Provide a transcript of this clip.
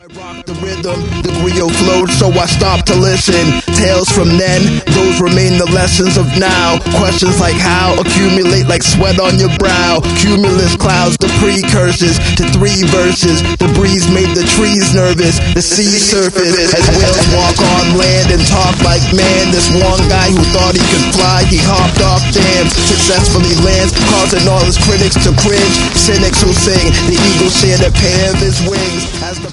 I rock the rhythm, the griot flowed, so I stopped to listen. Tales from then, those remain the lessons of now. Questions like how accumulate like sweat on your brow. Cumulus clouds, the precursors to 3 verses. The breeze made the trees nervous, the sea surface. As whales walk on land and talk like man. This one guy who thought he could fly, he hopped off dams, successfully lands, causing all his critics to cringe. Cynics who sing, the eagle shared a pair of his wings. As